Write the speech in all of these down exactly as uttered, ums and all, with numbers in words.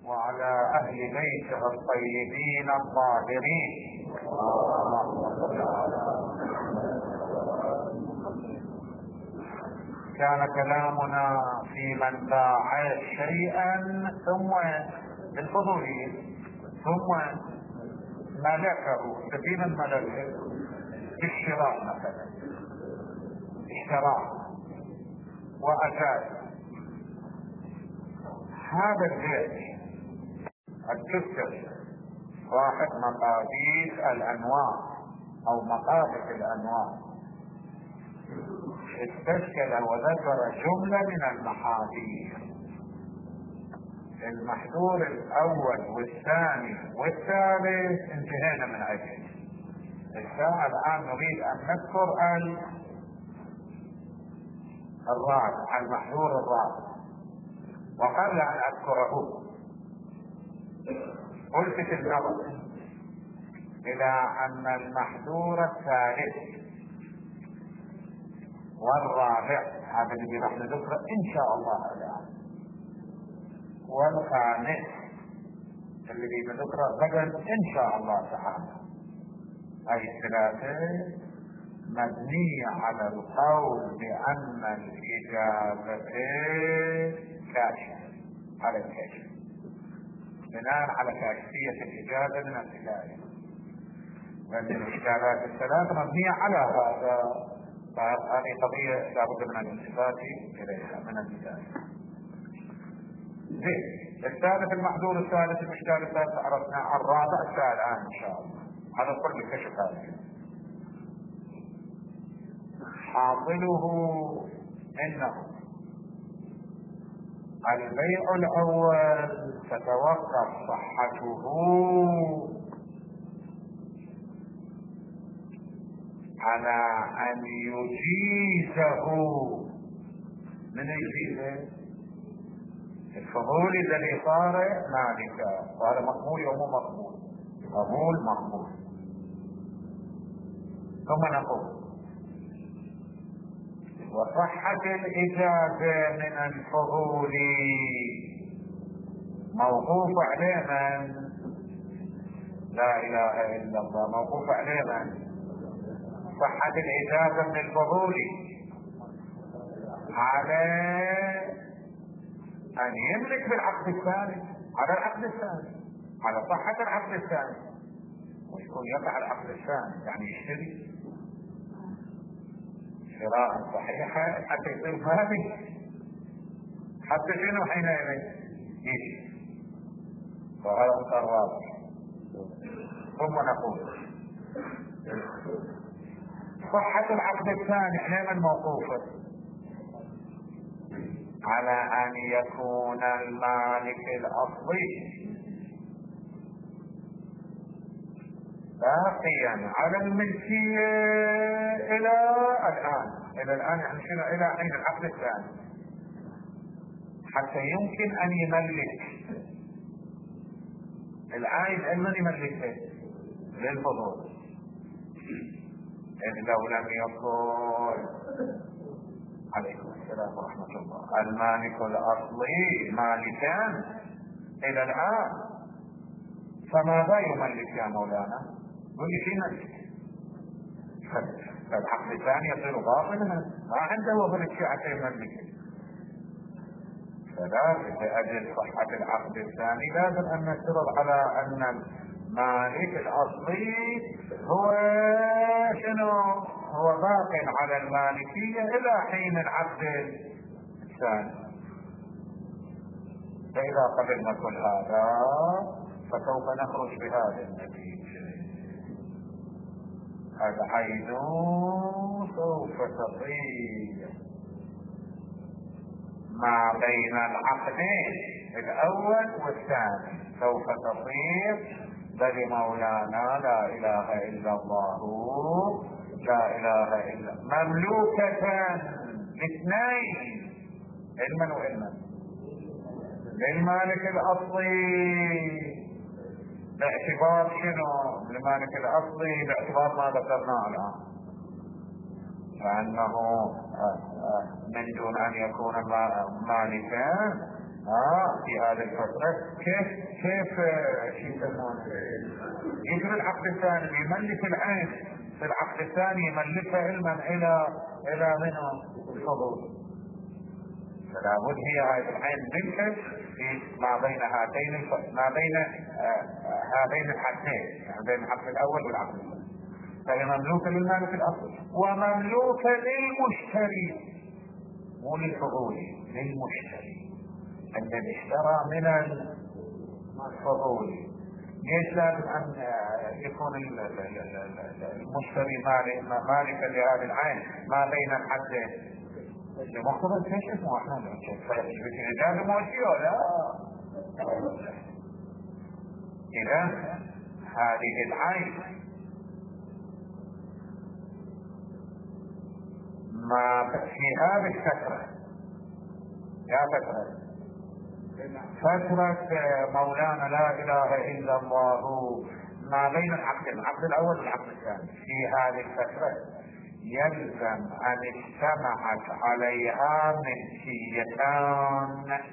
وعلى أهل بيته الطيبين الطاهرين. اللهم صل على. كان كلامنا في من باع شيئا ثم بالفضولية ثم ملكه سبيل الملك بالشراء مثلا، اشتراه وأزاد هذا البيع التسر صاحب مقابيس الأنواع أو مقابس الأنواع استشكل وذكر جملة من المحاذير. المحذور الأول والثاني والثالث انتهينا من أجله. الساعة الآن نريد أن نذكر الرابع، المحذور الرابع. وقبل أن أذكره ألفت النظر إلى أن المحذور الثالث والرابع هذا الذي راح نذكره إن شاء الله الآن، والخامس الذي نذكره غدا إن شاء الله تعالى، أي الثلاثة مبنية على القول بأن الإجابة كاشفة على الكشف، بناء على كاشفية الإجابة من البداية، لأن الإجابات الثلاث مبنية على هذا، فهذه قضية لابد من الالتفات إليها من البداية. زين، الثالث المحذور الثالث المشكال الثالث عرفنا، الرابع الساعة الآن إن شاء الله هذا كل الكشف هذا. حاصله إنه البيع الأول تتوقف صحته على أن يجيزه من يجيزه الفضول الذي صار مالكا، صار مقبول ومو مقبول، قبول مقبول. ثم نقول وصحة الإجازة من الفضول موقوف عليه من؟ لا إله إلا الله. موقوف عليه من؟ صحة الإجازة من الفضول على أن يملك بالعقد الثاني، على العقد الثاني، على صحة العقد الثاني، ويكون يقع العقد الثاني يعني يشتري شراء صحيحة حتى يصير مالك، حتى شنو حينئذ يجي. وهذا الرابع. ثم نقول صحة العقد الثاني حينما موقوفة على أن يكون المالك الأصلي باقيا على الملكية إلى الآن، إلى الآن يعني شنو؟ إلى حين العقد الثاني، حتى يمكن أن يملك العائد. من يملكه؟ للفضول. إذ لو لم يكن عليكم السلام ورحمة الله المالك الأصلي مالكا إلى الآن، فماذا يملك يا مولانا؟ قل لي شيء ملك، فالعقد الثاني يصير باطلا، ما عنده وظل الشيء حتى يملك. فلازم لأجل صحة العقد الثاني لازم أن نفترض على أن المالك الأصلي هو شنو؟ هو باق على المالكية إلى حين العقد الثاني. فإذا قبلنا كل هذا فسوف نخرج بهذا النتيجة: العين سوف تصير ما بين العقدين الأول والثاني، سوف تصير بل مولانا لا إله إلا الله، لا إله إلا مملوكة الاثنين، علما وعلما، للمالك الأصلي باعتبار شنو؟ المالك الأصلي باعتبار ما ذكرناه الآن، فأنه من دون أن يكون مالكا اه في هذه الفترة كيف كيف شو يسمونه يجري العقد الثاني يملك العين في العقد الثاني يملكها علما الى الى منه الفضول. فلا بد هي هذه العين ملكا في ما بين هاتين الفصل ما بين آه هذين الحدين يعني بين العقد الاول والعقد الثاني. فهي مملوكه للمالك الاصلي ومملوكه للمشتري مو للفضولي للمشتري الذي اشترى من الفضولي. ليش لازم ان يكون المشتري مالكا لهذه العين ما بين الحدين؟ مقتضى ايش اسمه احنا لازم موجيه لا. اذا هذه العين ما في هذه الفترة يا فترة فترة مولانا لا اله الا الله ما بين العقدين العقد الاول والعقد الثاني في هذه الفترة يلزم ان اجتمعت عليها ملكيتان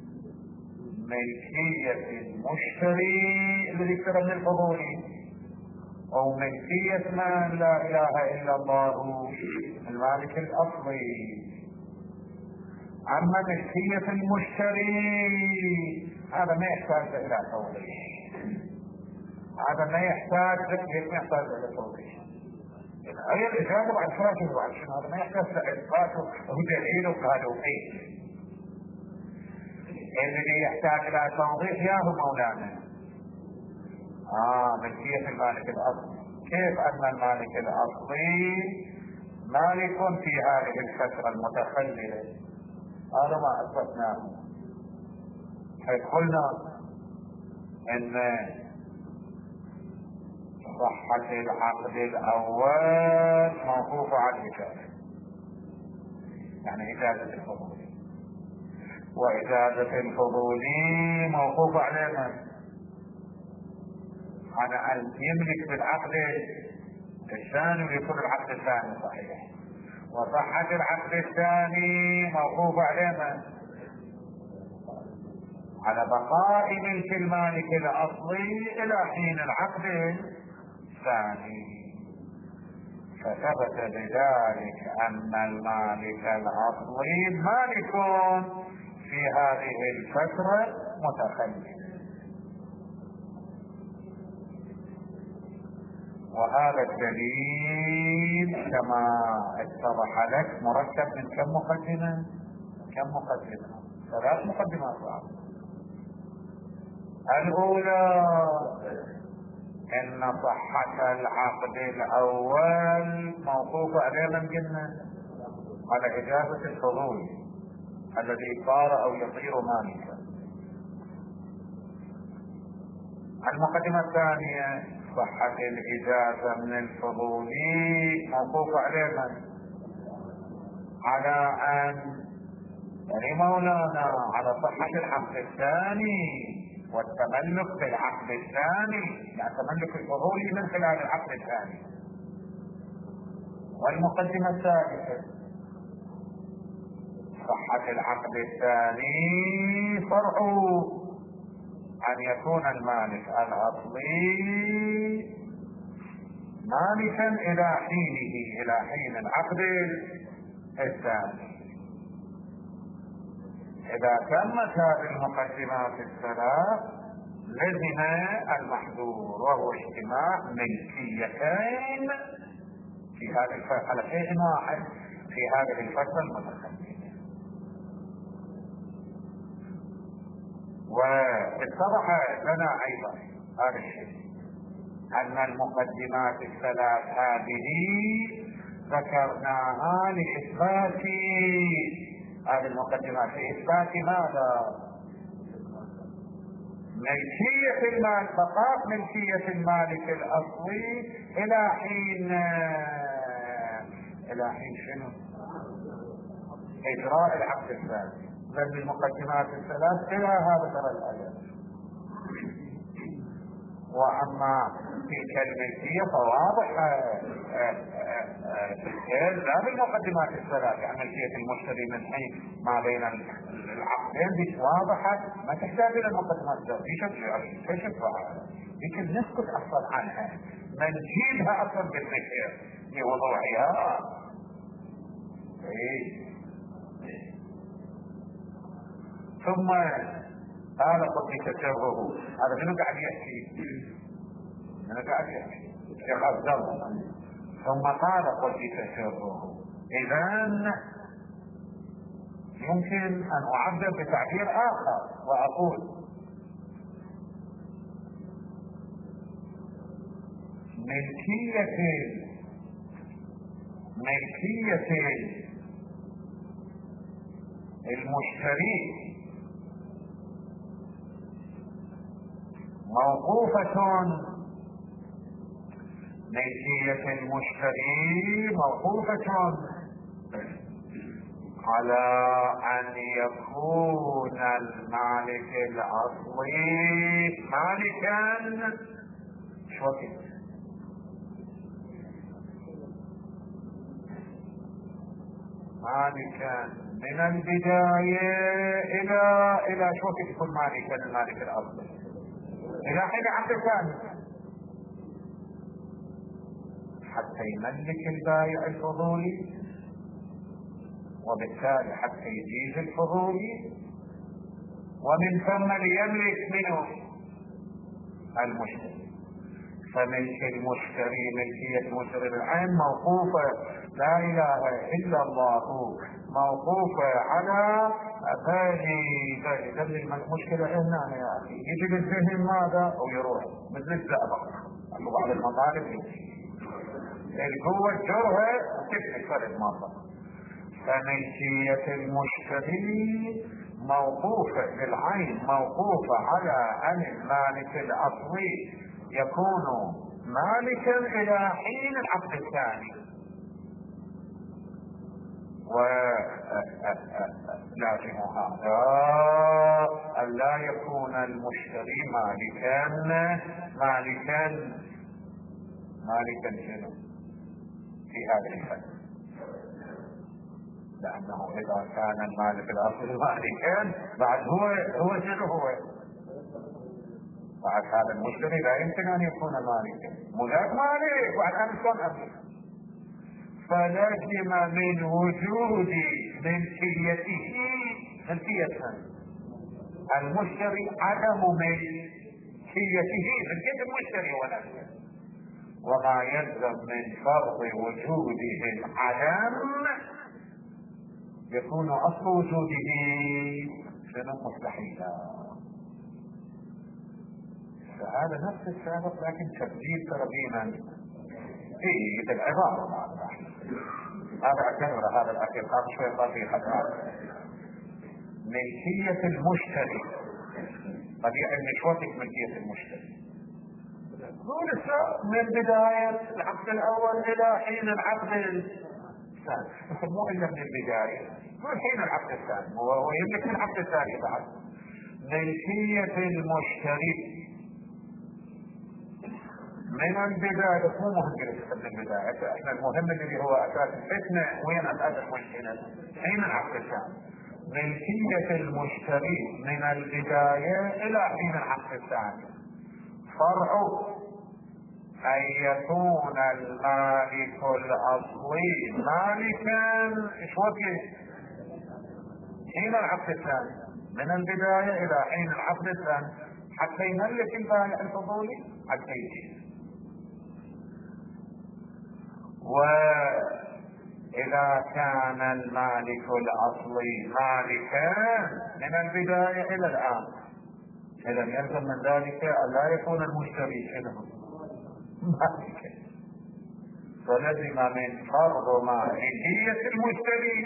ملكية المشتري الذي اشترى من الفضولي او ملكية من لا اله الا الله المالك الاصلي. اما ملكية المشتري هذا ما يحتاج الى توضيح هذا ما يحتاج ما يحتاج الى توضيح هي الاجابه بعد فراشه بعد شنو هذا ما يحتاج لاثباته ودليل وقالوا ايه الذي يحتاج الى توضيح يا هو مولانا اه ملكية المالك الاصلي. كيف ان المالك الاصلي مالك في هذه الفترة المتخللة هذا ما اثبتناه حيث قلنا ان صحة العقد الاول موقوف على الاجازة يعني اجازة الفضول واجازة الفضول موقوف على من؟ على ان يملك بالعقد الثاني ويكون العقد الثاني صحيح وصحة العقد الثاني موقوف على من؟ على بقاء ملك المالك الاصلي الى حين العقد الثاني. فثبت بذلك ان المالك الاصلي مالك في هذه الفترة متخلف. وهذا الدليل كما اتضح لك مركب من كم مقدمة؟ كم مقدمة؟ ثلاث مقدمات بعض. الأولى ان صحة العقد الاول موقوف على من قلنا؟ على اجازة الفضول الذي صار او يصير مالكا. المقدمة الثانية صحة الاجازة من الفضول موقوف على من؟ على ان يعني مولانا على صحة العقد الثاني والتملك بالعقد الثاني يعني تملك الفضول من خلال العقد الثاني. والمقدمة الثالثة صحة العقد الثاني فرع ان يكون المالك الاصلي مالكا الى حينه الى حين العقد الثاني. اذا تمت هذه المقدمات الثلاث لزم المحظور وهو اجتماع ملكيتين في هذه الفترة على شيء واحد في هذه الفترة المتخلفة. واتضح لنا ايضا هذا الشيء ان المقدمات الثلاث هذه ذكرناها لاثبات هذه المقدمات لإثبات ماذا؟ ملكية المال بقاء ملكية المالك الأصلي إلى حين إلى حين شنو؟ إجراء العقد الثاني. بل المقدمات الثلاث إلى هذا ترى الآيات. واما تلك الملكية فواضح لا بالمقدمات الثلاث، يعني ملكية المشتري من حين ما بين العقدين دي واضحة ما تحتاج الى المقدمات الثلاث. في شكل في شكل يمكن نسكت اصلا عنها، ما نجيبها اصلا بالذكر لوضوحها. ايه ثم قال قد سره، هذا منو قاعد يحكي؟ انا قاعد يحكي الشيخ عبد الله. ثم قال قد سره، اذا يمكن ان اعبر بتعبير اخر واقول ملكية ملكية المشتري موقوفة ملكية المشتري موقوفة على أن يكون المالك الأصلي مالكا شوكي مالكا من البداية إلى إلى شوكي يكون مالكا المالك الأصلي إلى حين عقد ثاني حتى يملك البائع الفضولي، وبالتالي حتى يجيز الفضولي، ومن ثم ليملك منه المشتري. فملك المشتري ملكية المشتري بالعين موقوفة لا اله الا الله، موقوفة على بالي بالي المشكلة هنا يا اخي يجي بالذهن ماذا ويروح مثل الزئبق بعض المطالب القوة الجرهة تكفي فرد مرة. فملكية المشتري موقوفة بالعين موقوفة على ان المالك الاصلي يكون مالكا الى حين العقد الثاني، ولازم هذا أن لا يكون المشتري مالكا مالكا مالكا شنو في هذا الحد، لأنه إذا كان المالك الأصلي مالكا بعد هو هو شنو هو بعد هذا المشتري لا يمكن أن يكون مالكا، ملاك مالك بعد أن يكون أصلي. فلازم من وجود ملكيته ملكية المشتري عدم ملكيته ملكية المشتري ونفسه، وما يلزم من فرض وجوده العدم يكون اصل وجوده شنو مستحيلا. فهذا نفس السابق لكن تبديل تربينا في العبارة. هذا اعتبر هذا الاخير هذا شوي طبيعي حتى ملكية المشتري قد يعني شوية ملكية المشتري هو لسه من بداية العقد الاول الى حين العقد الثاني، مو الا من البداية مو حين العقد الثاني، هو يملك من العقد الثاني بعد. ملكية المشتري من البداية مو مهم جدا من البداية، احنا المهم اللي هو اساس الفتنة وين اساس المشكلة حين العقد الثاني. ملكية المشتري من البداية الى حين العقد الثاني فرع ان يكون المالك الاصلي مالكا ايش وقت حين العقد الثاني، من البداية الى حين العقد الثاني حتى يملك البائع الفضولي حتى يجي. وإذا كان المالك الأصلي مالكا من البداية إلى الآن إذا يلزم من ذلك أن لا يكون المشتري شنو مالكا، فلزم من فرض مالكية المشتري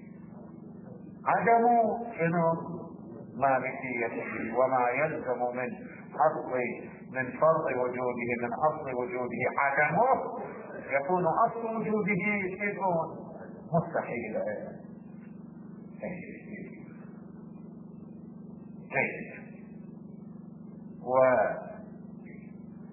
عدم شنو مالكيته، وما يلزم من أصل من فرض وجوده من أصل وجوده عدمه يكون أصل وجوده يكون مستحيلا. جيد.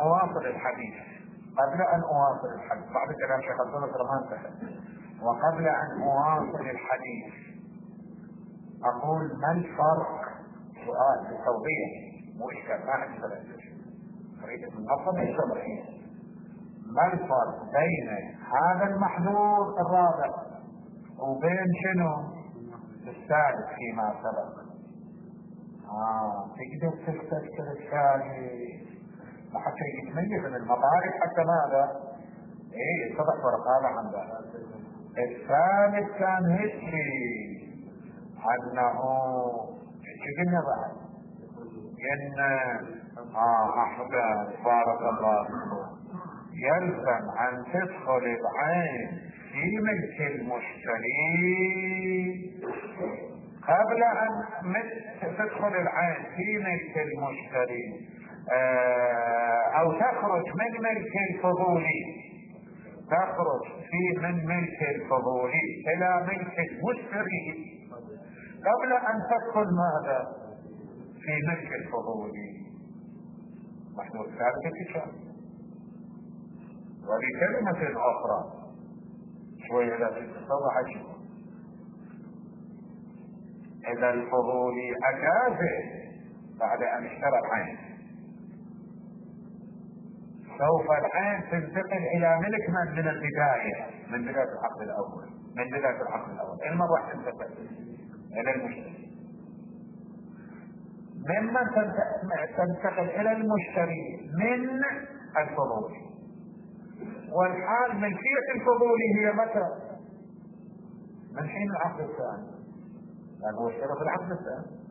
أواصل الحديث قبل أن أواصل الحديث بعد كلام شيخ عبد الله سلمان تحت، وقبل أن أواصل الحديث أقول ما الفرق؟ سؤال بالتوضيح مو إشكال، ما عندي ثلاثة أريد من أفضل الشرعية. ما الفرق بين هذا المحظور الرابع وبين شنو الثالث فيما سبق؟ آه تقدر تستفسر الثالث حتى يتميز من المطارق حتى ماذا؟ ايه اتضح فرق هذا عن ذلك. الثالث كان هيك انه شو قلنا بعد؟ ان اه احسن بارك الله يلزم ان تدخل العين في ملك المشتري قبل ان تدخل العين في ملك المشتري او تخرج من ملك الفضولي، تخرج في من ملك الفضولي الى ملك المشتري قبل ان تدخل ماذا في ملك الفضولي. محمود ثابت الكتاب. ولكلمة اخرى شوية لا تتصور عجيب، اذا الفضولي اجاز بعد ان اشترى العين سوف العين تنتقل الى ملك من من البداية، من بداية العقد الاول، من بداية العقد الاول المرة تنتقل الى المشتري، ممن تنتقل الى المشتري من الفضولي. والحال ملكية الفضولي هي متى؟ من حين العقد الثاني، لأنه هو اشترى في العقد الثاني.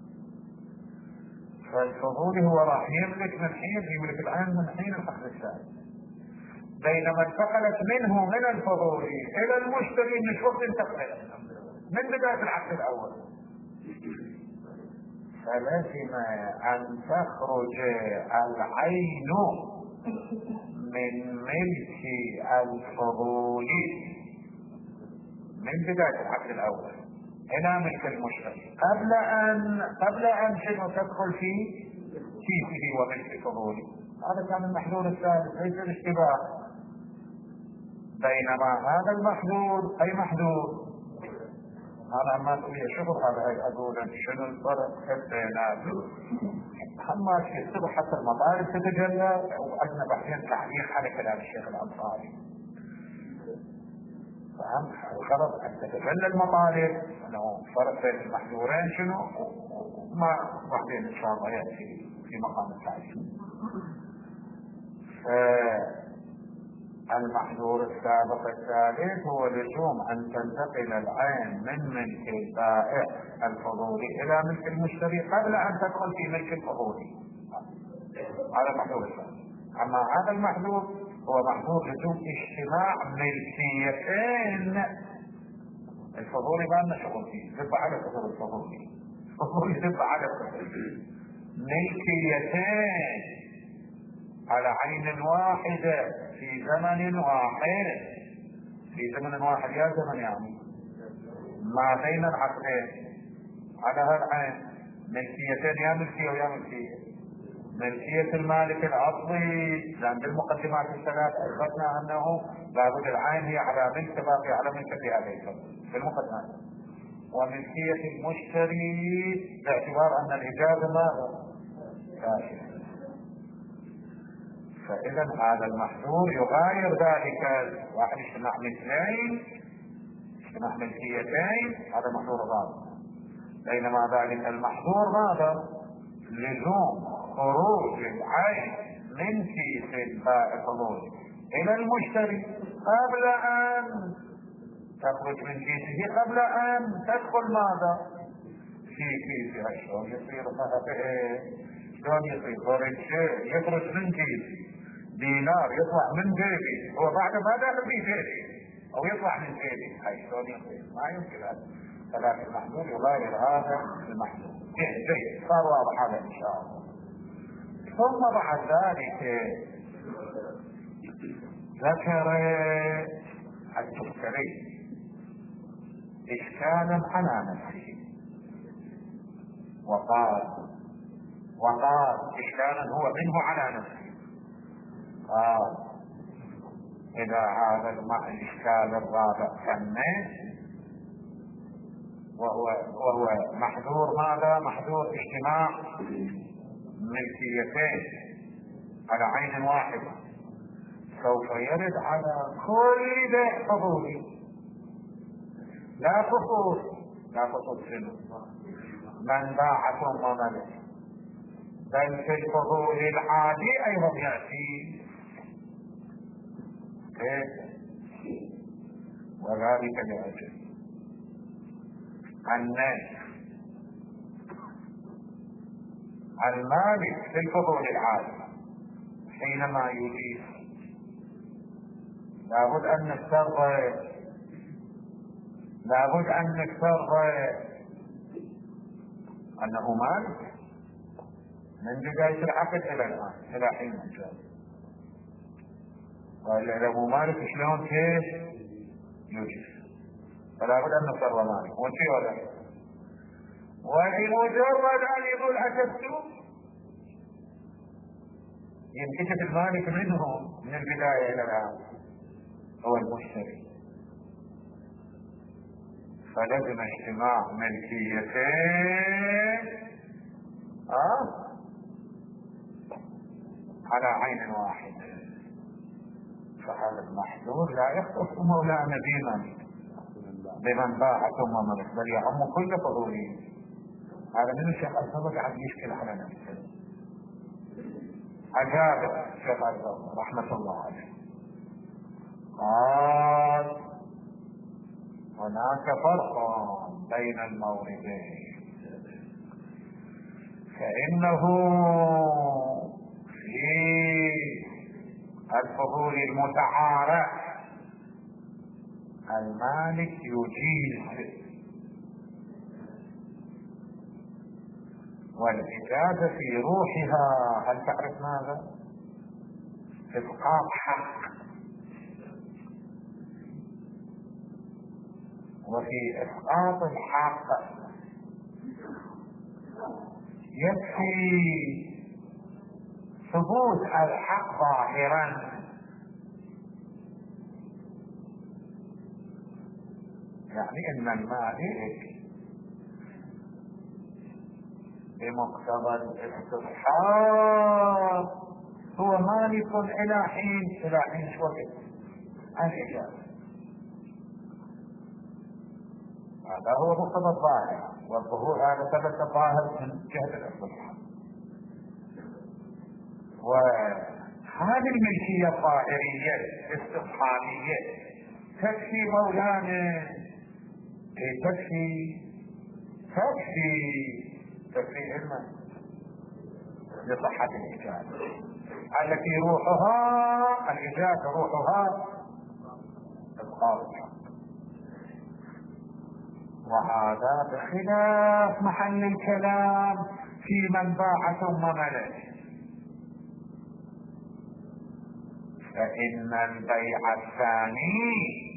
فالفضولي هو راح يملك من حين يملك العين من حين العقد الثاني، بينما انتقلت منه من الفضولي الى المشتري من وقت انتقل من بداية العقد الاول. فلازم ان تخرج العين من ملك الفضولي من بداية العقد الاول الى ملك المشتري قبل ان قبل ان شنو تدخل في كيفه وملك الفضولي. هذا كان المحظور الثالث ليس الاشتباه. بينما هذا المحظور اي محظور هذا ما تقول شغل هذا هاي اقول شنو الفرق بيناتهم. حماش يصير حتى المطالب تتجلى، وعندنا بعدين تعليق على كلام الشيخ الانصاري. فهم الغرض ان تتجلى المطالب انه فرق بين المحظورين شنو ما بعدين ان شاء الله ياتي في مقام التعليق. المحظور السابق الثالث هو لزوم ان تنتقل العين من ملك البائع الفضولي الى ملك المشتري قبل ان تدخل في ملك الفضولي. هذا محظور الثالث. اما هذا المحظور هو محظور لزوم اجتماع ملكيتين. الفضولي ما لنا شغل فيه، ذب على كثر الفضولي، الفضولي ذب على ملكيتين على عين واحدة في زمن واحد، في زمن واحد يا زمن يعني ما بين العقدين على هالعين ملكيتين، يا ملكية ويا ملكية. ملكية المالك الأصلي لأن بالمقدمات الثلاث أثبتنا أنه لابد العين هي على ملك باقي على ملك في هذه الفترة بالمقدمات، وملكية المشتري باعتبار أن الإجازة ماذا؟ كافية. فإذا هذا المحظور يغاير ذلك، واحد اجتماع مثلين اجتماع ملكيتين هذا محظور غالب. بينما ذلك المحظور ماذا؟ لزوم خروج العين من كيس البائع الفضولي الى المشتري قبل ان تخرج من كيسه، قبل ان تدخل ماذا؟ في كيسها. شلون يصير هذا؟ شلون يصير؟ خرج شيء يخرج من كيسي، دينار يطلع من جيبي، هو بعد ما دخل في جيبي او يطلع من جيبي، هاي شلون يصير؟ ما يمكن هذا. فلكن المحظور يغير هذا المحظور. جيد، صار واضح هذا ان شاء الله. ثم بعد ذلك ذكر التذكري اشكالا على نفسه وقال وقال اشكالا هو منه على نفسه، آه. إذا هذا الإشكال الرابع سميه، وهو وهو محذور ماذا؟ محذور اجتماع ملكيتين على عين واحدة، سوف يرد على كل بيع فضولي، لا خصوص لا خصوص شنو؟ من باع ثم ملك، بل في الفضول العادي أيضا يأتي كيف؟ وذلك لأجل أن المالك في الفضول العادي حينما يجيب لابد أن نفترض لابد أن نفترض أنه مالك من بداية العقد إلى الآن، إلى حين الجواز. وإلا إذا مو مالك شلون كيف يجيب؟ فلا بد أن نفترض مالك وشي ولا ولمجرد أن يقول أكدت ينكشف المالك منه من البداية إلى الآن هو المشتري، فلازم اجتماع ملكيتين أه؟ على عين واحدة، فهذا المحذور لا يختص مولانا بمن بمن باع ثم ملك، بل يعم كل فضولي. هذا من الشيخ الصدق عم يشكل على نفسه. أجاب الشيخ الصدق رحمة الله عليه قال هناك فرق بين الموردين، فإنه في الفضول المتعارف المالك يجيز، والإجازة في روحها هل تعرف ماذا؟ إسقاط حق، وفي إسقاط الحق يكفي ثبوت الحق ظاهرا، يعني ان المالك بمقتضى الاستصحاب هو مالك الى حين الى حين وقت الإجازة. هذا هو مقتضى الظاهر، والظهور هذا ثبت الظاهر من جهة الاستصحاب. وهذه الملكية الظاهرية الاستصحابية تكفي مولانا، تكفي تكفي تكفي علما لصحة الإجازة التي روحها الإجازة روحها إسقاط، وهذا بخلاف محل الكلام في من باع ثم ملك، فإن البيع الثاني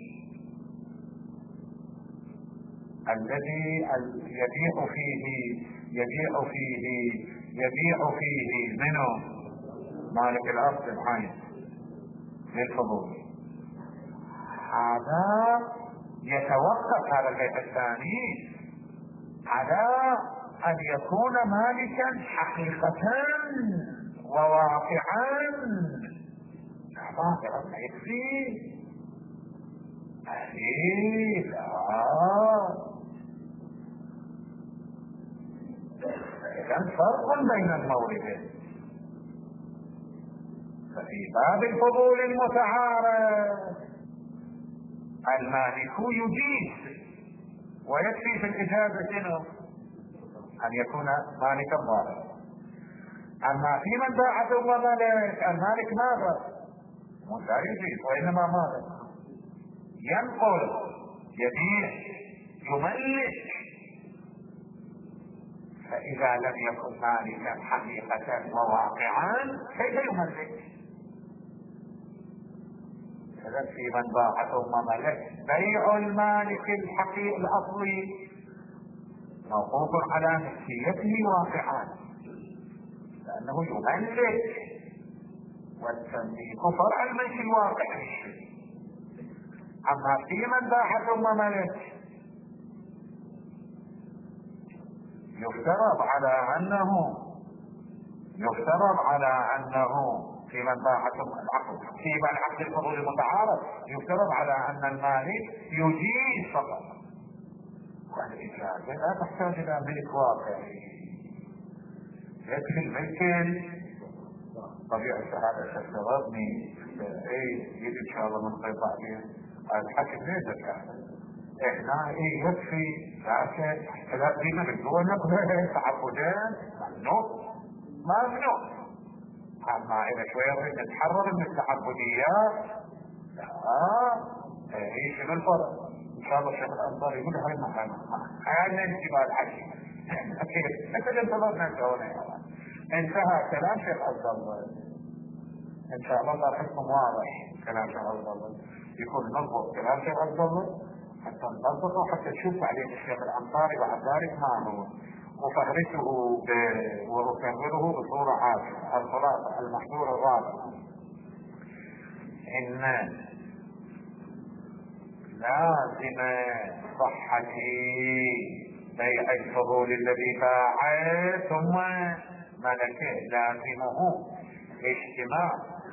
الذي يبيع فيه يبيع فيه يبيع فيه منه مالك الأصل العين للفضول، هذا يتوقف هذا البيع الثاني على أن يكون مالكا حقيقة وواقعا، ظاهرا ما يكفي أهلي لا. إذن فرق بين الموردين، ففي باب الفضول المتعارف المالك يجيز ويكفي في الإجازة شنو؟ أن يكون مالكا ظاهرا. أما في من باع ثم ملك المالك ماذا؟ لا يجيز، وإنما ماذا؟ ينقل يبيع يملك، فإذا لم يكن مالكا حقيقة وواقعا كيف يملك؟ إذا في من باع ثم ملك بيع المالك الحقيقي الأصلي موقوف على نفسيته واقعا، لأنه يملك والتمليك فرع الملك الواقعي. اما في من باع ثم ملك يفترض على انه يفترض على انه في من باع ثم العقد في من عقد الفضول المتعارض يفترض على ان المالك يجيز فقط، والاجازه لا تحتاج الى ملك واقعي، يكفي الملك طبيعة هذا تستغربني ايه يجي ان شاء الله من خير بعدين الحكم ليس كامل احنا ايه يكفي لكن لا دينا بالقوة نقول تعبدين ممنوع ممنوع. اما اذا شوية نتحرر من التعبديات لا ايه شنو الفرق؟ ان شاء الله الشيخ الانصاري يقول هاي المحامة هاي انتباه الحكي كيف مثل انتظرنا الجولة. انتهى كلام شيخ عبد الله، ان شاء الله صار حكم واضح كلام شيخ عبد الله، يكون نضبط كلام شيخ عبد الله حتى نضبطه حتى تشوف عليه الشيخ الانصاري بعد ذلك ما هو، وفهرسه واكرره بصوره عاجله. الخلاصه المحظور الرابع ان لازم صحة بيع الفضول الذي باعه ثم ملكه، لازمه اجتماع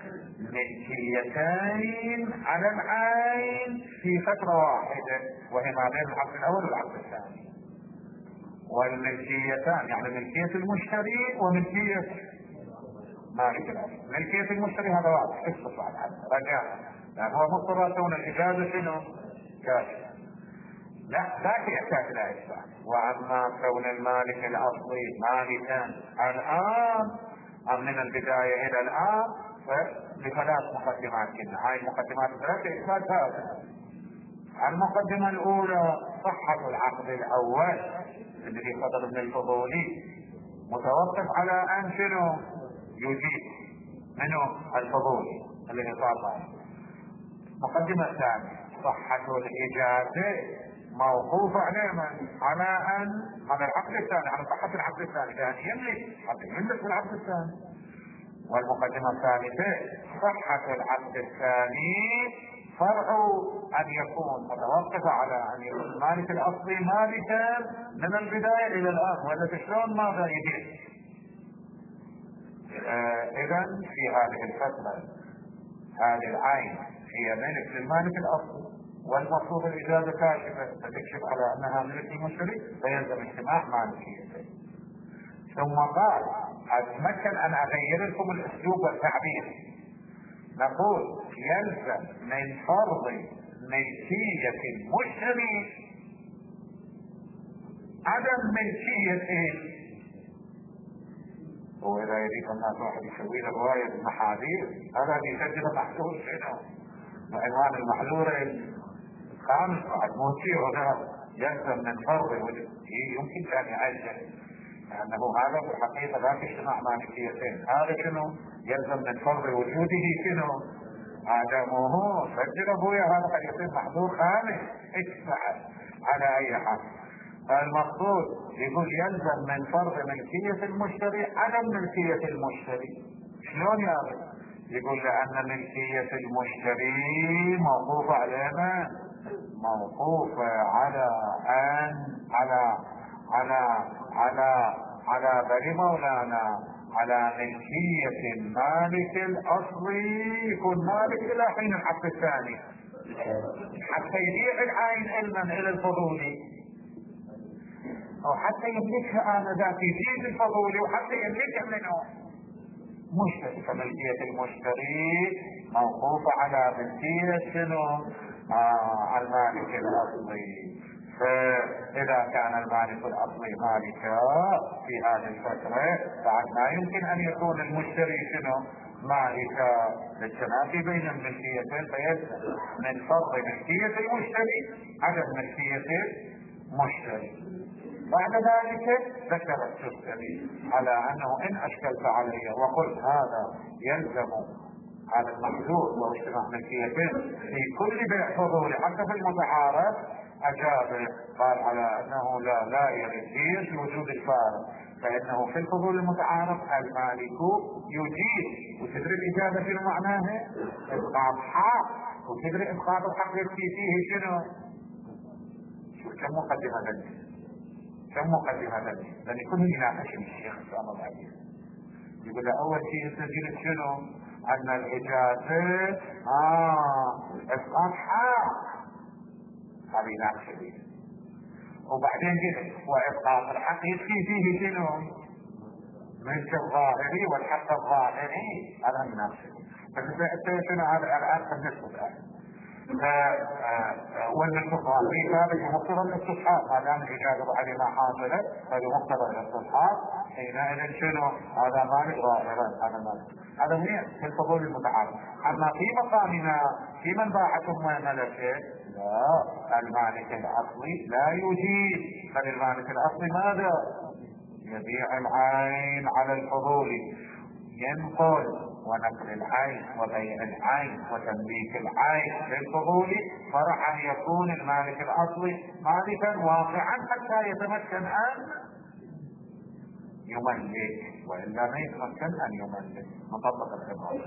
ملكيتين على العين في فترة واحدة، وهي ما بين العقد الاول والعقد الثاني. والملكيتان يعني ملكية المشتري وملكية مالك الأصل. ملكية المشتري هذا واضح اتصل على هذا رجاء، لأن هو مضطراتون الإجازة شنو؟ كاشف. لا ذاك يحتاج الى اثبات. واما كون المالك الاصلي مالكا الان ام من البدايه الى الان فلثلاث مقدمات كنا، هاي المقدمات الثلاثه اثبات هذا. المقدمه الاولى صحه العقد الاول الذي صدر من الفضولي متوقف على ان شنو يجيب منه الفضولي الذي صار. المقدمه الثانيه صحه الاجازه موقوف على من؟ على ان على العقد الثاني، على صحة العقد الثاني، لأن يملك حتى يملك العقد الثاني. والمقدمة الثالثة صحة العقد الثاني فرع ان يكون متوقف على ان يكون المالك الاصلي مالكا من البداية الى الان، ولا شلون ماذا يجب؟ آه اذا في هذه الفترة هذه العين هي ملك للمالك الاصلي، والمفروض الإجازة كاشفة فتكشف على أنها ملك المشتري، فيلزم اجتماع مالكيته. ثم قال أتمكن أن أغير لكم الأسلوب والتعبير، نقول يلزم من فرض ملكية المشتري عدم ملكية. وإذا يريد الناس واحد يسوي له رواية المحاذير هذا يسجل محذور شنو؟ وعنوان المحذور خامس بعد موتي هنا يلزم من فرض وجود يمكن ان يعجل، لانه هذا في الحقيقه ذاك اجتماع مالكيتين. هذا شنو؟ يلزم من فرض وجوده شنو؟ عدمه. سجل ابويا هذا قد يصير محظور خامس ادفع على اي حال. المقصود يقول يلزم من فرض ملكيه المشتري عدم ملكيه المشتري. شلون يا رب؟ يقول لان ملكيه المشتري موقوفه على من؟ موقوفة على أن على على على على بني مولانا على ملكية المالك الأصلي، يكون مالك إلى حين العقد الثاني حتى يبيع العين علما إلى الفضولي، أو حتى يملكها آنذاك يزيد الفضولي، وحتى يملكها منه مشتري. فملكية المشتري موقوفة على ملكية شنو؟ آه المالك الاصلي. فاذا كان المالك الاصلي مالكا في هذه الفترة بعد ما يمكن ان يكون المشتري شنو؟ مالكا. للتنافي بين الملكيتين فيلزم من فرض ملكية المشتري عدم ملكية المشتري. بعد ذلك ذكر السبسبي على انه ان اشكلت علي وقلت هذا يلزم على المحذور واجتماع ملكيتين في كل بيع فضولي حتى في المتعارف، أجاب قال على أنه لا لا يرد في وجود الفارق، فإنه في الفضول المتعارف المالك يجيب. وتدري الإجابة شنو معناها؟ إسقاط حق. وتدري إسقاط الحق يكفي فيه شنو؟ شوف كم مقدمة ذلك، كم مقدمة ذلك، لأن يكون يناقشني الشيخ إسلام العزيز. يقول له أول شيء أنت قلت شنو؟ أن الإجازة آه إسقاط حق، هذه يناقشني. وبعدين قلت وإسقاط الحق يكفي فيه شنو؟ ملك الظاهري والحق الظاهري، هذا يناقشني. بس أنت شنو هذا الآن بالنسبة الآن والملك الظاهري هذا مقتضى الاستصحاب، ما دام الإجازة عليه ما حاصلة هذا مقتضى الاستصحاب، حينئذ شنو؟ هذا مالك ظاهرا، هذا مالك. هذا وين؟ في الفضول المتعارف. أما في مقامنا في من باع ثم ملكه، لا، المالك الأصلي لا يجيب، بل المالك الأصلي ماذا؟ يبيع العين على الفضول، ينقل ونقل العين وبيع العين وتمليك العين للفضول، فرح ان يكون المالك الاصلي مالكا واقعا حتى يتمكن ان يملك، والا ما يتمكن ان يملك. مطبق الخبر.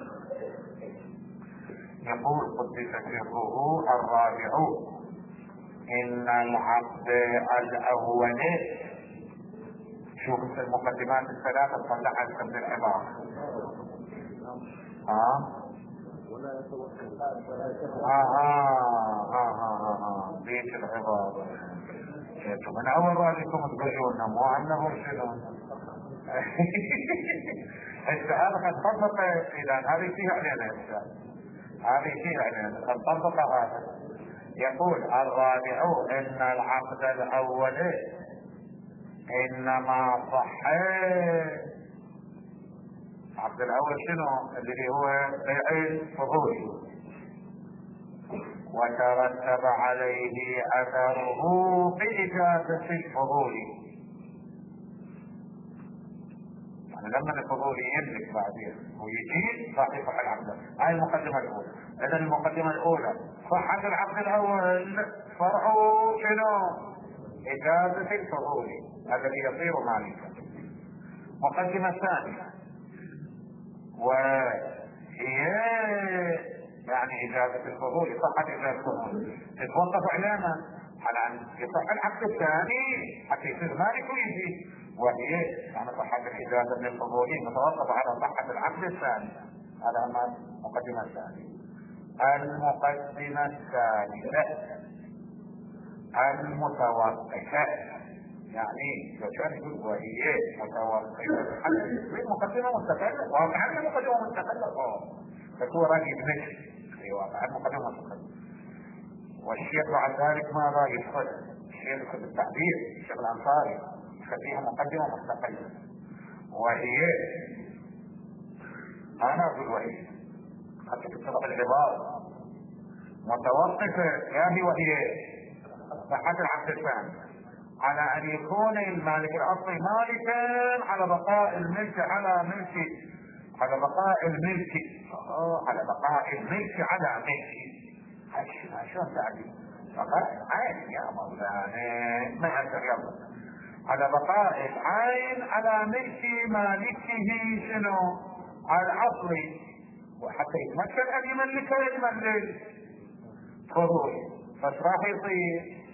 يقول قدس سره الرابع ان العقد الاول، شوف المقدمات الثلاثه تطلعها لكم العباره. اه اه اه اه اه بيت العبارة. من اول رأيكم تقولون مو انه شنو السؤال قد طبق. اذا هذه فيها علينا السؤال، هذه فيها علينا قد طبق هذا. يقول الرابع ان العقد الاول انما صح. العقد الاول شنو؟ اللي هو بيع الفضول، وترتب عليه اثره باجازة الفضول. يعني لما الفضول يملك بعدين ويجيب راح يصح العقد. هاي المقدمة الاولى. اذا المقدمة الاولى صحة العقد الاول فرعه شنو؟ اجازة الفضول، هذا اللي يصير مالكا. مقدمة ثانية وهي يعني إجازة الفضول، صحة إجازة الفضول تتوقف علامة على أن يصح العقد الثاني حتى يصير مالك ويجي، وهي يعني صحة الإجازة من الفضول متوقف على صحة العقد الثاني. هذا أما المقدمة الثانية. المقدمة الثالثة المتوقفة، يعني لو كان يقول وهي متوقفة مقدمة مستقلة، واقعا مقدمة مستقلة اه فهو راجل بنفسه في واقعا مقدمة مستقلة. والشيخ بعد ذلك ماذا يدخل؟ الشيخ في التعبير، الشيخ الأنصاري يخليها مقدمة مستقلة، وهي أنا أقول وهي حتى تتبع العبارة متوقفة يعني وهي صحة العقد الثاني على ان يكون المالك الاصلي مالكا على بقاء الملك على ملك على بقاء الملك اه على بقاء الملك على ملك. شلون تعدي؟ بقاء العين يا مولانا ما يقدر يلا على بقاء العين على ملك مالكه شنو؟ على الاصلي، وحتى يتمكن ان يملكه يتملك فضول. فايش راح يصير؟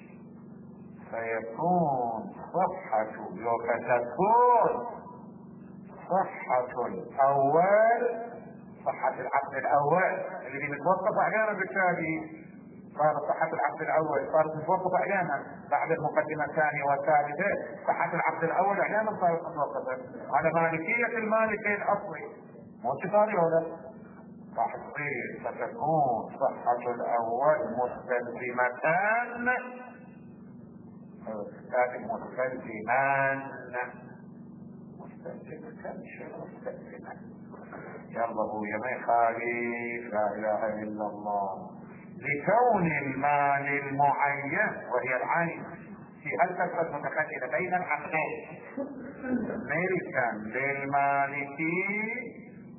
فيكون صحة لو فتكون صحة الأول صحة العقد الأول اللي متوقف أحيانا بالتالي صار صحة العقد الأول صارت متوقفة أحيانا بعد المقدمة الثانية والثالثة. صحة العقد الأول أحيانا صارت متوقفة على مالكية المالك الأصلي، مو صاري ولا راح تصير فتكون صحة الأول مستلزمتان لكن مستلزمان مستلزمان شو مستلزمان يلا هو ما يخالف لا اله الا الله لكون المال المعين وهي العين في الفلسفه متخلفه بين العقدين ملكا للمالك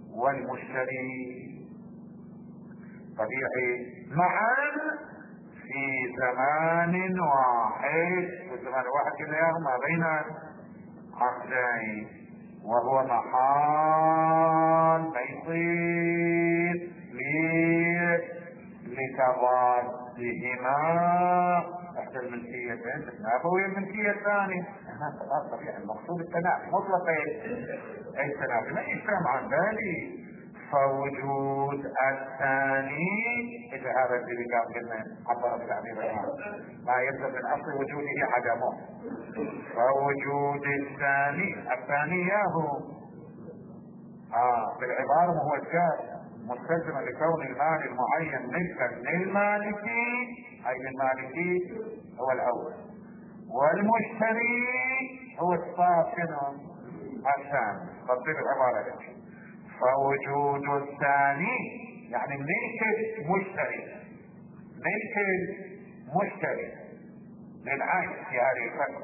والمشتري طبيعي معا في زمان واحد، والزمان الواحد كله ما بين عقدين، وهو محال ما يصير لتضادهما احدى الملكيتين تتنافى الملكية الثانية. خلاص طبيعي المقصود التنافي مطلق التنافي ما يفهم عن ذلك. فوجود الثاني اذا هذا الذي قلنا عبر بالتعبير ما يبدو من اصل وجوده عدمه. فوجود الثاني الثاني ياهو اه بالعبارة هو الجار مستلزما لكون المال المعين ملكا للمالكي اي للمالكي هو الاول، والمشتري هو الساكن الثاني. تفصيل العبارة لك. فوجود الثاني يعني ملك المشتري، ملك المشتري للعين في هذه الفترة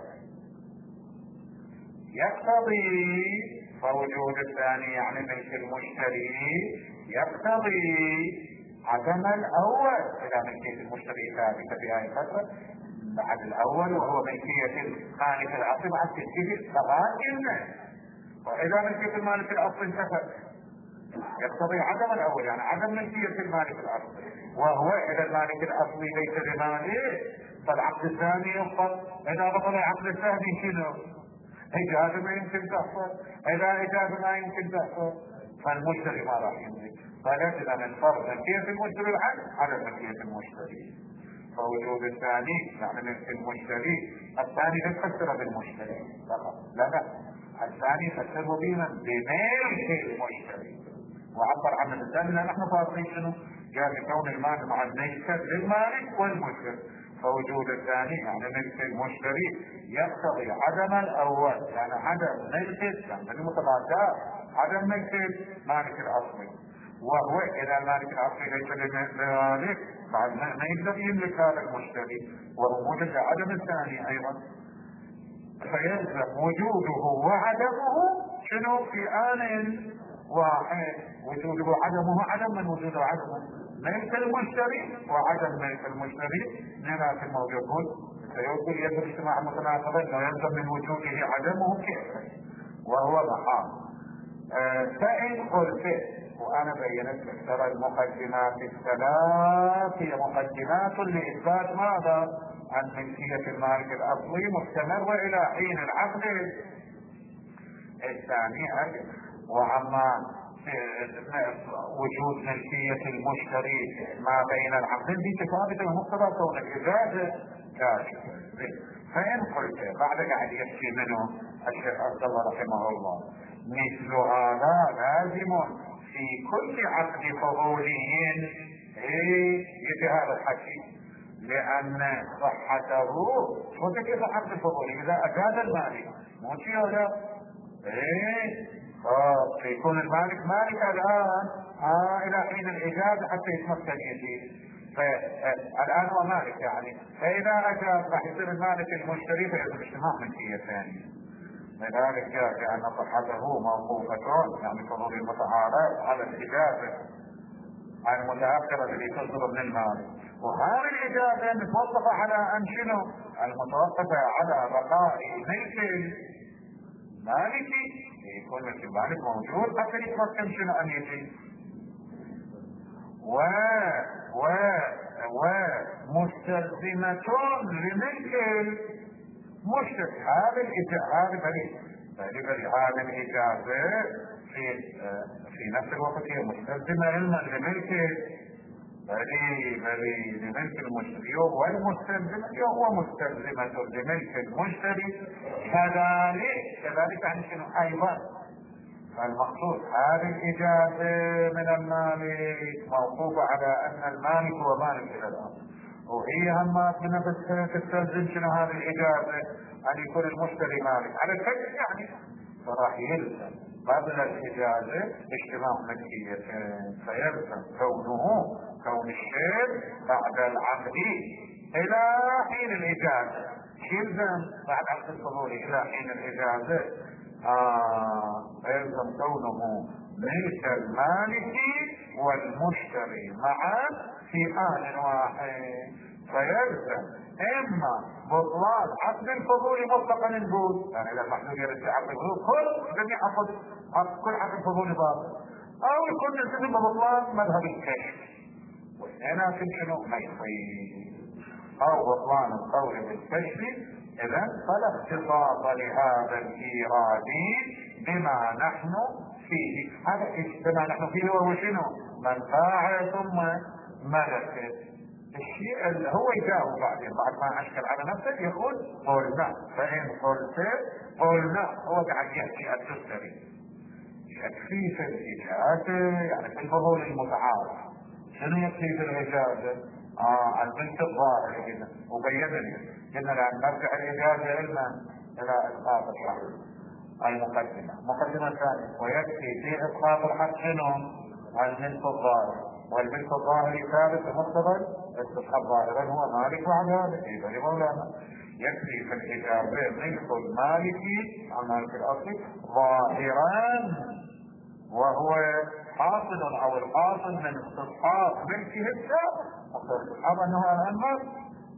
يقتضي. فوجود الثاني يعني ملك المشتري يقتضي عدم الاول. اذا ملكية المشتري ثابتة في هذه الفترة بعد الاول وهو ملكية المالك الاصلي بعد تسجيل لغاية. واذا ملكية المالك الاصلي انتفت يقتضي عدم الاول يعني عدم ملكية المالك الاصلي، وهو اذا المالك الاصلي ليس بمالك فالعقد الثاني يبطل. اذا بطل العقد الثاني شنو؟ اجازة ما يمكن تحصل. اذا اجازة ما يمكن تحصل فالمشتري ما راح يملك. فلازم من فرض ملكية المشتري العقد على ملكية المشتري. فوجود الثاني يعني ملك المشتري. الثاني لا تفسر بالمشتري فقط، لا لا، الثاني فسره بمن؟ بملك المشتري. وعبر عن الثاني نحن فاصلين شنو؟ جاء بكون المال مع الملكة للمالك والمشتري. فوجود الثاني يعني ملك المشتري يقتضي عدم الاول يعني عدم ملك يعني المتضادات عدم ملك المالك الاصلي، وهو اذا المالك الاصلي ليس بمالك بعد ما يقدر يملك هذا المشتري، ووجود عدم الثاني ايضا فيلزم وجوده وعدمه شنو في آن واحد. وجوده وعدمه عدم من وجوده عدمه ملك المشتري وعدم ملك المشتري نرى في الموجود سيقول يد الاجتماع متناقضين ويلزم من وجوده عدمه كيف وهو محال. آه فإن قلت وانا بينت لك ترى المقدمات الثلاث هي مقدمات لاثبات ماذا؟ عن ملكية المالك الاصلي مستمرة الى حين العقد الثاني. وعما وجود ملكية المشتري ما بين العقدين دي ثابتة بمقتضى كون الإجازة كاشفة. فإن قلت بعد قاعد يحكي منه الشيخ عبد الله رحمه الله مثل هذا لازم في كل عقد فضولي يجي هذا الحكي لأن صحته وكيف عقد الفضولي إذا أجاز المالك مو شيء ولا ايه اه يكون المالك مالك الان آه الى حين الاجازه حتى يتمكن يزيد. فالان هو مالك يعني فاذا اجاز راح يصير المالك المشتري فيجب اجتماع ملكيه ثانيه. لذلك جاء لان صحته موقوفه يعني فضول المتعارض على الاجازه المتاخره التي تصدر من المالك، وهذه الاجازه متوقفه على ان شنو؟ المتوقفه على بقاء ملك مالكي يكون ملك المالك موجود حتى يتمكن شنو ان يجي. و و ومستلزمة لملك المشتري. هذا الإجازة هذه هذه الإجازة في في نفس الوقت هي مستلزمة لملك بلي بلي لملك المشتري، والمستلزمة هو مستلزمة لملك المشتري كذلك كذلك عن شنو ايضا. فالمقصود هذه الاجازة من المالك موقوفة على ان المالك هو مالك الى الاصل، وهي هم بنفسها تستلزم شنو هذه الاجازة ان يكون المشتري مالك على الفكر يعني، فراح يلزم قبل الاجازة اجتماع ملكيتين، فيلزم كونه كون الشيء بعد العقد الى حين الاجازة يلزم بعد عقد الفضولي الى حين الاجازة آه يلزم كونه ملك المالك والمشتري معا في آن واحد. فيلزم اما بطلان عقد الفضولي مطلقا نقول، يعني اذا المحدود يرجع عقد الفضول كل جميع عقد كل عقد فضولي باطل، او يكون نلتزم ببطلان مذهب الكشف، وهنا في شنو ما يصير، او بطلان القول بالكشف. اذا فلا اختصاص لهذا الايرادي بما نحن فيه. هذا بما نحن فيه هو شنو؟ من باع ثم ملك. الشيء اللي هو يجاوب بعدين بعد ما اشكل على نفسه يقول قلنا، فان قلت قلنا هو قاعد يحكي الدستري يكفي في الاجازه، يعني في الفضول المتعارف. شنو يكفي في الاجازه؟ اه البنت الظاهر هنا وبين لي قلنا الان نرجع الاجازه الى الى اسقاط الحق. المقدمه مقدمه ثانيه، ويكفي في اسقاط الحق شنو؟ البنت الظاهر، والبنت الظاهر ثابت مقتضى استصحاب ظاهرا هو مالك وعلى هذا اذا لمولانا. يكفي في الاجابه ملك المالكي عن مالك الاصلي ظاهرا وهو حاصل او الحاصل من استصحاب ملكه السابق، استصحاب انه الامر،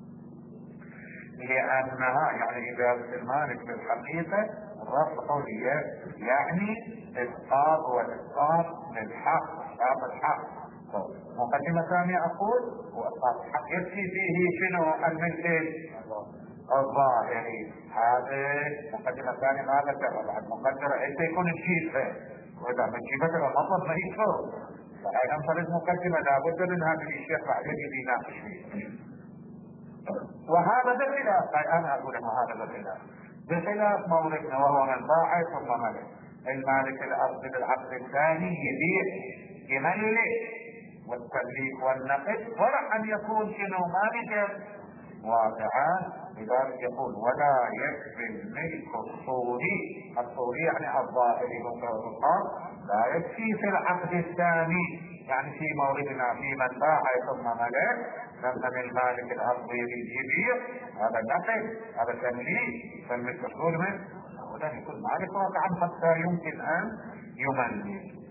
لانها يعني اجابه المالك في الحقيقه الرفع قوليه يعني اسقاط والاسقاط للحق، اسقاط الحق. مقدمة ثانية أقول يكفي فيه شنو؟ الملك الظاهري. هذه مقدمة ثانية ما ذكرها بعد مقدمة انت يكون تجيب واذا ما جيبتها المطلب ما يشفر، فهي انفرد مقدمة لابد من هذه الشيء بعدين يناقش فيه. وهذا بخلاف، انا اقول انه هذا بخلاف بخلاف موردنا وهو من باع ثم ملك. المالك الاصل بالعقد الثاني يبيع يملك والتمليك والنقد ولا ان يكون شنو مالكا واقعا. لذلك يقول ولا يكفي الملك الصوري، الصوري يعني الظاهري والظاهر لا يكفي في العقد الثاني، يعني في موردنا في من باع ثم ملك لما المالك الاصلي يبيع هذا نقد هذا تمليك تمليك مشغول منه ولا يكون مالك واقعا حتى يمكن ان يملك.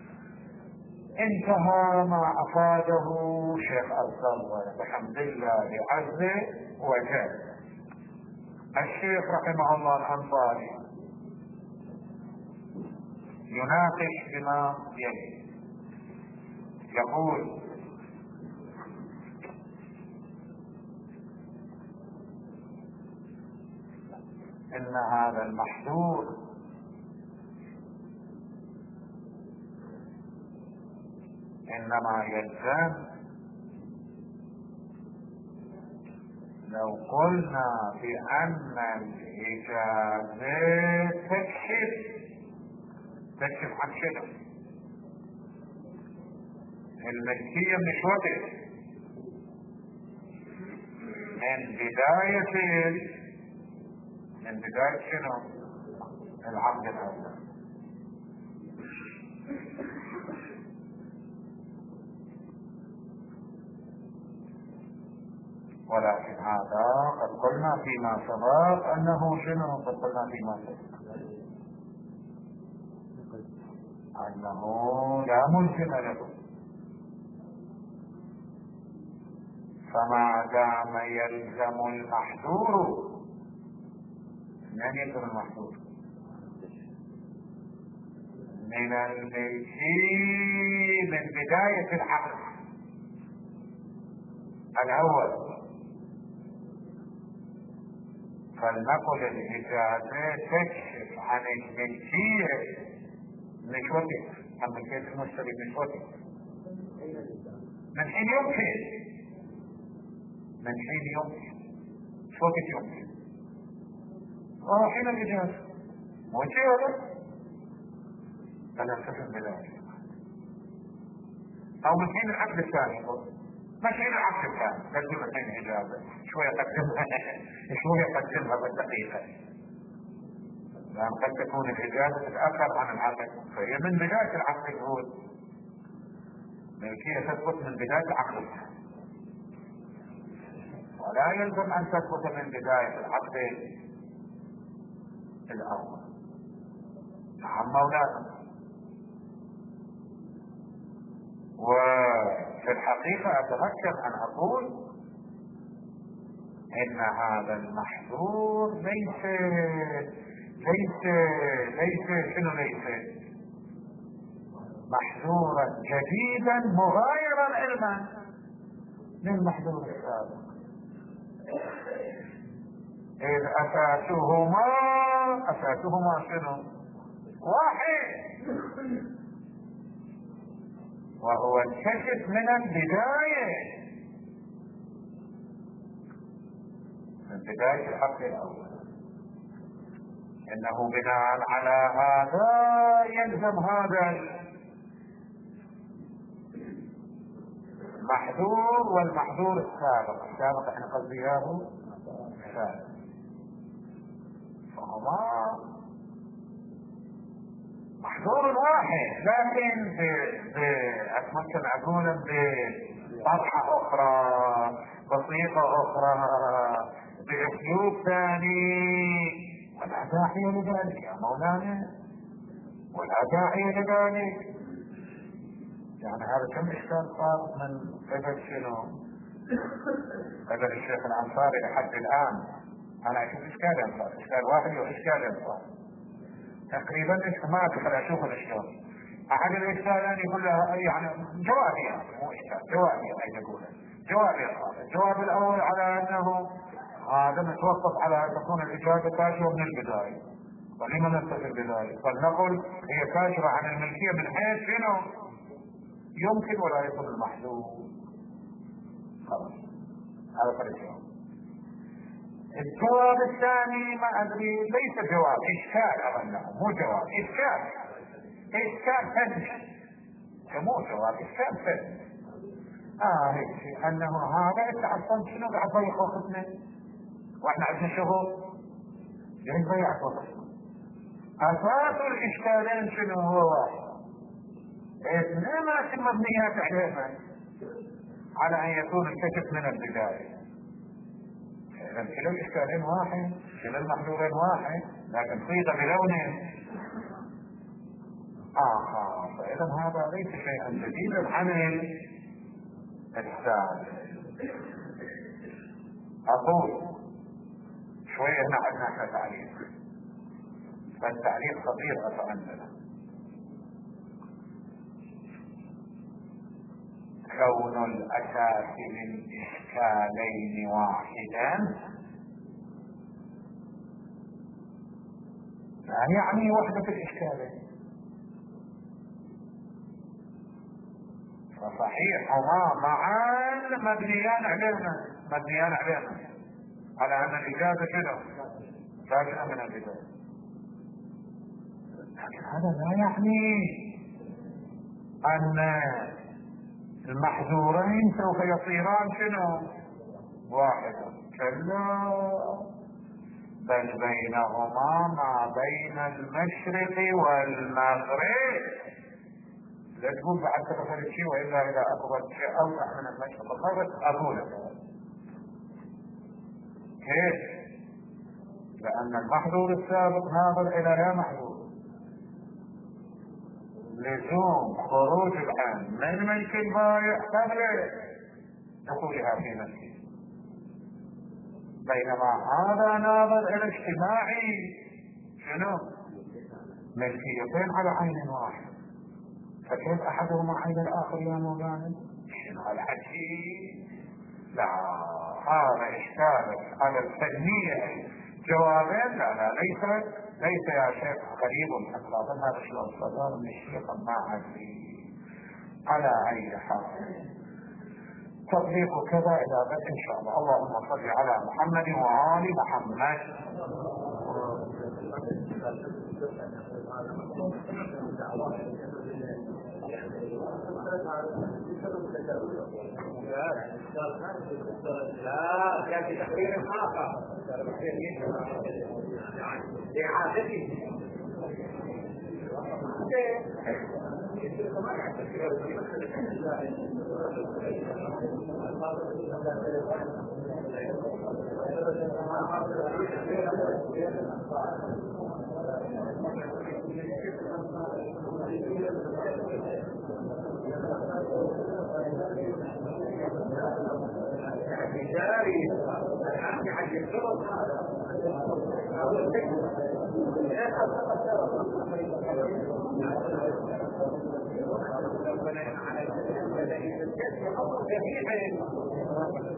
انتهى ما افاده شيخ الزرزر بحمد الله عز وجل. الشيخ رحمه الله الانصاري يناقش بما يلي، يقول ان هذا المحظور انما يلزم لو قلنا بان الاجازه تكشف تكشف عن شنو؟ الملكيه مش وقت من بدايه من بدايه شنو؟ العقد الاول. ولكن هذا قد قلنا فيما سبق انه شنو؟ قد قلنا فيما سبق انه لا ملزم له، فما دام يلزم المحظور من يكون المحظور من الملكي من بداية العقد الاول، فلنقل الاجازة تكشف عن الملكية مش وقت عن ملكية المشتري مش وقت من حين يمكن من حين يمكن مش وقت يمكن وهو حين الاجازة موجه ولا فلا تفهم بذلك، او من حين العقد الثاني مش حين العقد الثاني لازم من حين الاجازة شوية قدمها شوية قدمها بالدقيقة، لأن قد تكون الإجازة تتأخر عن العقد، فهي من بداية العقد الأول ملكية تثبت من بداية العقد، ولا يلزم أن تثبت من بداية العقد الأول. نعم مولانا. وفي الحقيقة أتذكر أن أقول ان هذا المحظور ليس ليس ليس شنو ليس محظورا جديدا مغايرا علما للمحظور السابق، إذ أساسهما أساسهما شنو؟ واحد، وهو الكشف من البداية، من بداية الحق الأول. إنه بناء على هذا يلزم هذا المحظور والمحظور السابق. السابق احنا قصدياه السابق، فهما محظور واحد، لكن أتمكن أقول بطرحة أخرى، بصيغة أخرى، بأسلوب ثاني، ولا داعي لذلك يا مولانا، ولا داعي لذلك. يعني هذا كم إشكال صار من قبل شنو؟ قبل الشيخ الأنصاري لحد الآن. أنا أشوف إشكال صار، إشكال واحد وإشكال صار تقريبا ما أدخل أشوف الإشكال. أحد الإشكالين يقول له يعني جوابي، يعني مو إشكال، جوابي أين أقوله جوابي الخاطئ. الجواب الأول على أنه هذا متوقف على أن تكون الإجابة كاشفة من البداية، ولما نتصل بذلك؟ فلنقل هي كاشفة عن الملكية من حيث شنو يمكن ولا يكون المحذور. خلاص هذا فرق الجواب. الجواب الثاني ما أدري، ليس جواب، إشكال أظنه، مو جواب، إشكال إشكال فني، مو جواب، إشكال فني. آه هيك أنه هذا أنت أصلا شنو قاعد تضيع وقتنا وإحنا عندنا شغل، ليش ضيعت وقتنا؟ أساس الإشكالين شنو هو واحد، إنما المبنيات عليها على أن يكون الكشف من البداية. إذا كلا الإشكالين واحد، كلا المحذورين واحد، لكن صيغة بلون آخر. فإذا هذا ليس شيئا جديدا عن السابق. أقول شوية هنا عندنا احنا تعليق، فالتعليق خطير عندنا. كون الأساس من إشكالين واحدا لا يعني وحدة الإشكالين. فصحيح هما معا مبنيان علينا مبنيان علينا على أن الإجابة شنو كاشفة من البداية، لكن هذا لا يعني أن المحذورين سوف يصيران شنو واحدا، كلا، بل بينهما ما بين المشرق والمغرب. لا تقول بعد تفصل شيء وإلا إذا أكبر شيء أوسع من المشرق والمغرب أقوله. كيف؟ لأن المحظور السابق ناظر إلى لا محظور، لزوم خروج الآن من ملك البائع قبل دخولها في ملكه، بينما هذا ناظر إلى اجتماعي شنو ملكيتين على عين واحد. فكيف أحدهما عين الآخر يا مولانا؟ شنو العجيب؟ لا، هذا إشكال على الفنية جوابين. لا لا ليس ليس يا شيخ قريب حتى أظن هذا الشيء الصدار من الشيخ ما عندي. على أي حال تطبيق كذا إلى غد إن شاء الله. اللهم صل على محمد وآل محمد. لا كان في تقرير آخر لإعادته جاري يعني الشرط هذا ربنا على الذي